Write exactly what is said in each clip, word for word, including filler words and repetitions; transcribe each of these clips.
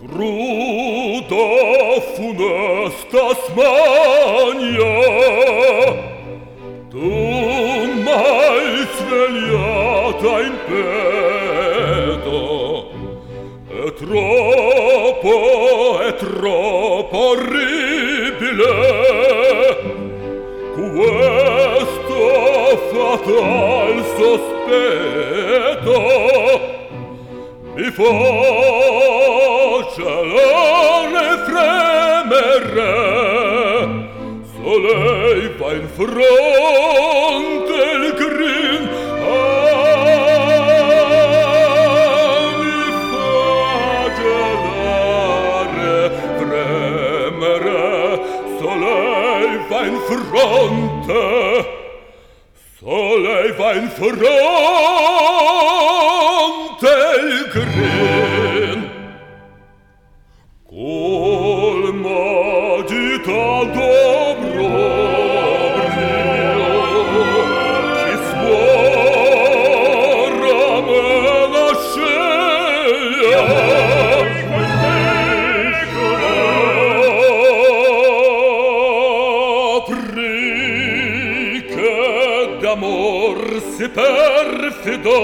Cruda funesta smania, tu m'hai svegliata in petto. È troppo, è troppo orribile questo fatal sospetto. Mi fa celare fremere, solleva in fronte il grin. Ah, mi fa celare fremere, solleva in fronte, solleva in fronte il grin. Col m'agitato brobrio, chi suora me la sceglia. Apri che d'amor si perfido,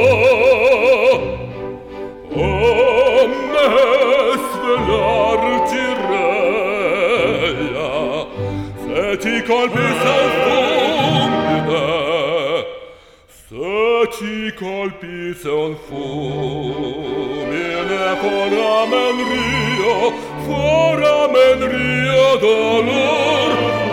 a me svelarti reglia, se ti colpisse il fulmine, se ti colpisse un fulmine, foramen rio, foramen rio dolor.